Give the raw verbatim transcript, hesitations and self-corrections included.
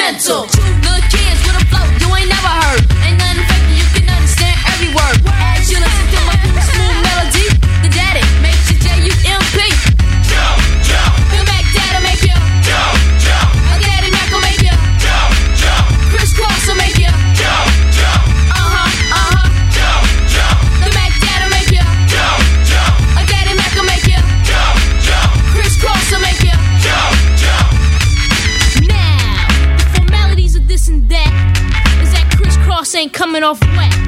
mental. Little kids with a flow you ain't never heard. Ain't nothing fake, you can understand every word. As you listen to my smooth melody, the daddy makes you J U M P. Jump, jump. Feel back daddy make you jump, jump. A daddy Mac will make you jump, jump. Chris Cross will make you jump, jump. Uh huh, uh huh. Jump, jump. The Mac daddy make you jump, jump. A daddy Mac will make you jump, jump. Chris Cross will make you jump, jump. Now, the formalities of this and that is that Chris Cross ain't coming off wet.